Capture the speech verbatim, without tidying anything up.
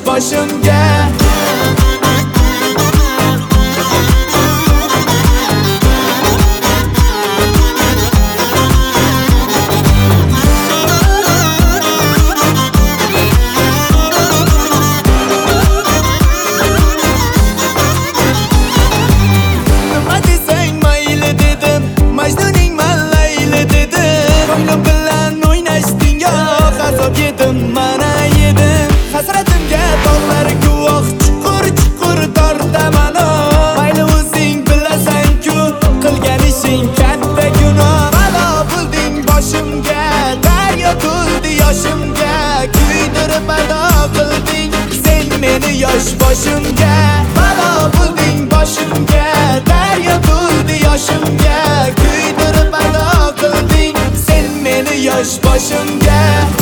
boshimga. Hasratimga tog'lar guvoh, chuqur chuqur tortaman. Mayli o'zing bilasan-ku, qilgan ishing katta gunoh. Balo bo'lding boshimga, daryo to'ldi yoshimga. Kuydirib ado qilding sen meni yosh boshimga. Balo bo'lding boshimga, daryo to'ldi yoshimga. Kuydirib ado qilding sen meni yosh boshimga.